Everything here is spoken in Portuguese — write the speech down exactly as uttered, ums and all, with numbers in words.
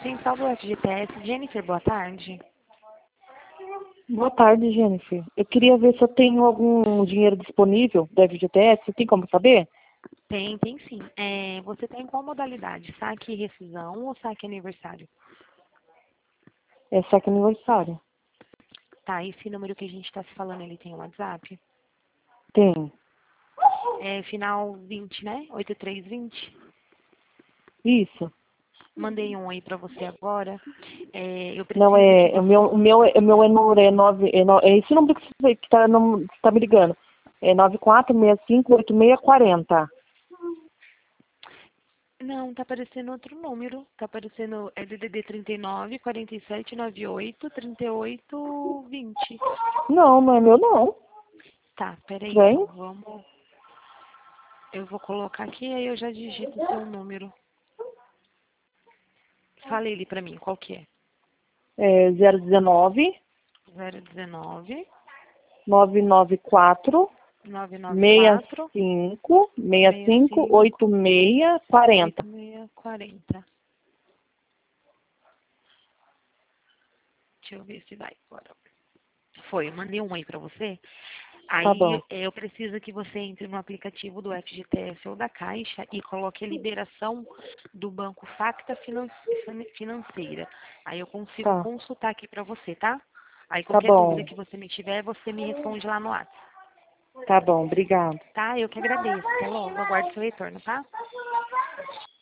Central do F G T S, Jennifer, boa tarde. Boa tarde, Jennifer. Eu queria ver se eu tenho algum dinheiro disponível do F G T S. Você tem como saber? Tem, tem sim. É, você tem qual modalidade? Saque e rescisão ou saque aniversário? É saque aniversário. Tá, esse número que a gente está se falando, ele tem um WhatsApp? Tem. É final vinte, né? oitenta e três vinte. Isso. Mandei um aí pra você agora. É, eu Não, preciso que é, é o você... meu, o meu, é- o meu é no, é nove, é, no, é esse número que você que tá, no, que tá me ligando. É nove quatro seis cinco oito seis quatro zero. Não, tá aparecendo outro número. Tá aparecendo é D D D trinta e nove, quarenta e sete, noventa e oito, trinta e oito, vinte. Não, não é meu não. Tá, peraí então. Vem? Vamos... Eu vou colocar aqui e aí eu já digito o seu número. Fala ele pra mim, qual que é? É zero um nove, zero um nove, nove nove quatro, nove nove seis quatro, cinco, seis seis cinco, cinco, oito seis quatro oito zero. seis quatro zero. Deixa eu ver se vai agora. Foi, eu mandei um aí pra você. Tá Aí bom. eh, eu preciso que você entre no aplicativo do F G T S ou da Caixa e coloque a liberação do banco Facta Finan- Financeira. Aí eu consigo Tá. consultar aqui pra você, tá? Aí Tá qualquer dúvida bom. que você me tiver, você me responde lá no WhatsApp. Tá bom. Obrigado. Tá? Eu que agradeço. Até logo. Aguardo seu retorno, tá?